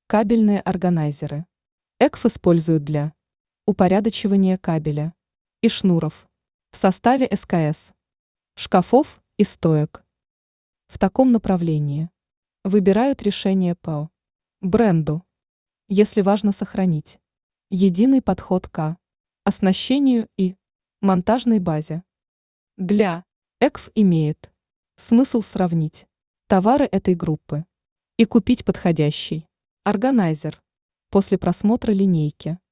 Кабельные органайзеры. ЭКФ используют для упорядочивания кабеля и шнуров в составе СКС, шкафов и стоек. В таком направлении выбирают решение по бренду, если важно сохранить единый подход к оснащению и монтажной базе. Для ЭКФ имеет смысл сравнить товары этой группы и купить подходящий органайзер после просмотра линейки.